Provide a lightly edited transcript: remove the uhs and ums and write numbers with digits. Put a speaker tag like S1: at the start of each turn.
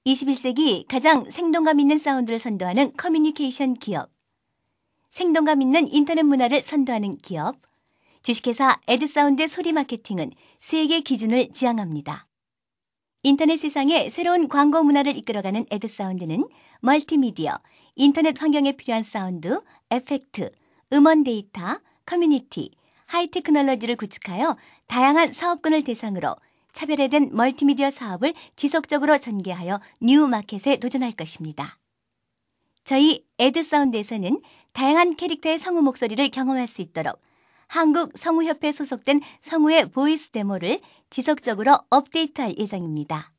S1: 21세기 가장 생동감 있는 사운드를 선도하는 커뮤니케이션 기업, 생동감 있는 인터넷 문화를 선도하는 기업, 주식회사 에드사운드 소리 마케팅은 세계 기준을 지향합니다. 인터넷 세상의 새로운 광고 문화를 이끌어가는 에드사운드는 멀티미디어, 인터넷 환경에 필요한 사운드, 에펙트, 음원 데이터, 커뮤니티, 하이테크놀로지를 구축하여 다양한 사업군을 대상으로 차별화된 멀티미디어 사업을 지속적으로 전개하여 뉴 마켓에 도전할 것입니다. 저희 에드사운드에서는 다양한 캐릭터의 성우 목소리를 경험할 수 있도록 한국 성우협회에 소속된 성우의 보이스 데모를 지속적으로 업데이트할 예정입니다.